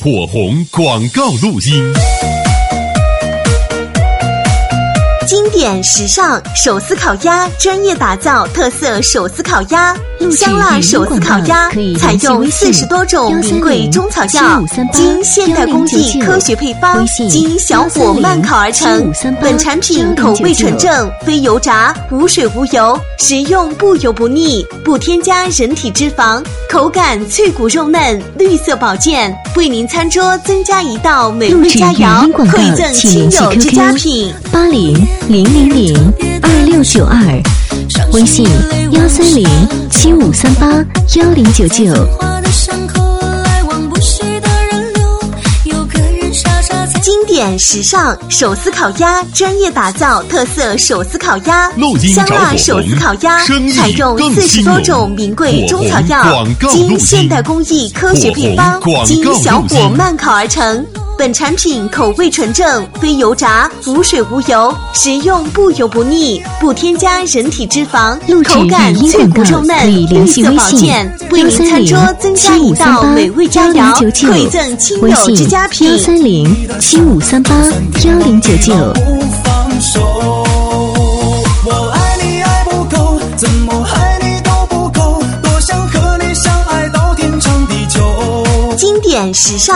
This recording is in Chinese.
火红广告录音。 经典时尚手撕烤鸭，专业打造特色手撕烤鸭，香辣手撕烤鸭，采用40多种名贵中草药，经现代工艺科学配方，经小火慢烤而成。本产品口味纯正，非油炸，无水无油，食用不油不腻，不添加人体脂肪，口感脆骨肉嫩，绿色保健，为您餐桌增加一道美味佳肴，馈赠亲友之佳品。 80002692，微信13075381099。 经典时尚手撕烤鸭，专业打造特色手撕烤鸭，香辣手撕烤鸭，采用40多种名贵中草药，经现代工艺科学配方，经小火慢烤而成。本产品口味纯正，非油炸，无水无油，食用不油不腻，不添加人体脂肪，口感脆骨肉嫩，绿色保健，为您餐桌增加一道美味佳肴，馈赠亲友之佳品。 13075381099。 经典时尚